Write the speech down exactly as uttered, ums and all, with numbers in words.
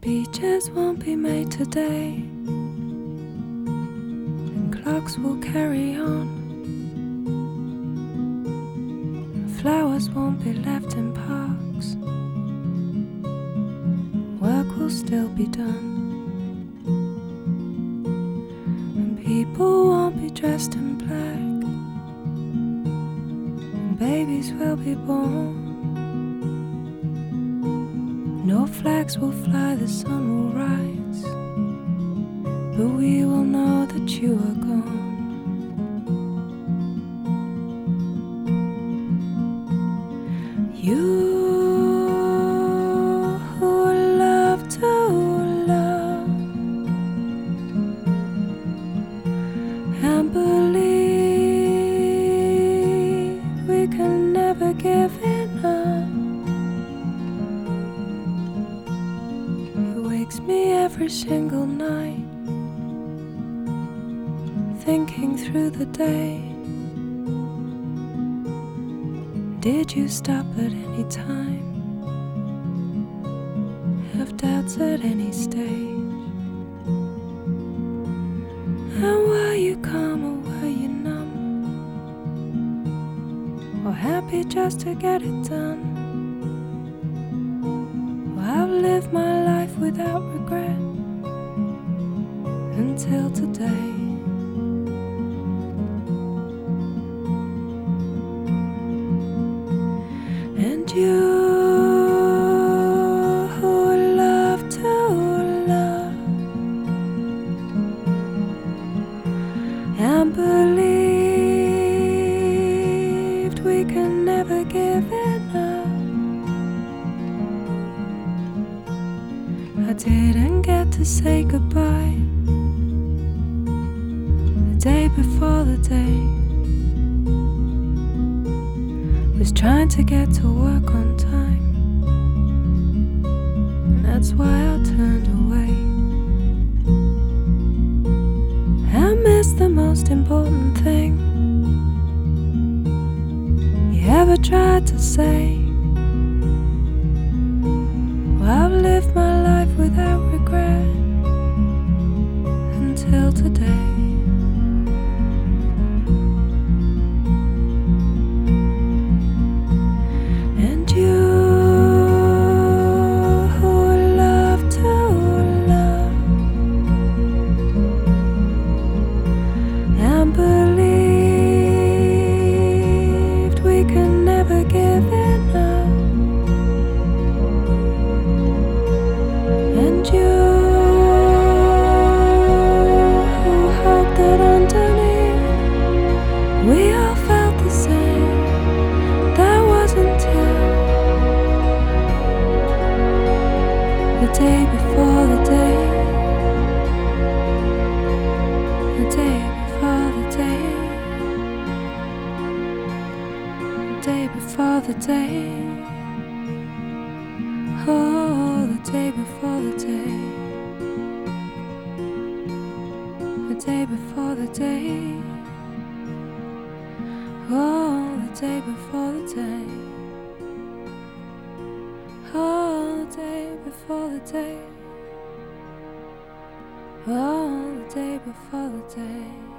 Beaches won't be made today, and clocks will carry on. Flowers won't be left in parks, work will still be done. And people won't be dressed in black, and babies will be born. No flags will fly, the sun will rise, but we will know that you are gone. You who love to love and believe we can never give enough. It wakes me every single night, thinking through the day. Did you stop at any time? Have doubts at any stage? And were you calm or were you numb? Or happy just to get it done? Well, I've lived my life without regret until today. And you who love to love and believed we can never give enough. I didn't get to say goodbye the day before the day. Was trying to get to work on time, and that's why I turned away. I missed the most important thing you ever tried to say. Well, I've lived my life without regret until today. Believed we can never give enough. And you who hoped that underneath we all felt the same. That wasn't till the day before the day. The day before the day, the day before the day, oh, the day before the day, the day before the day, oh, the day before the day, oh, the day before the day, oh, the day before the day.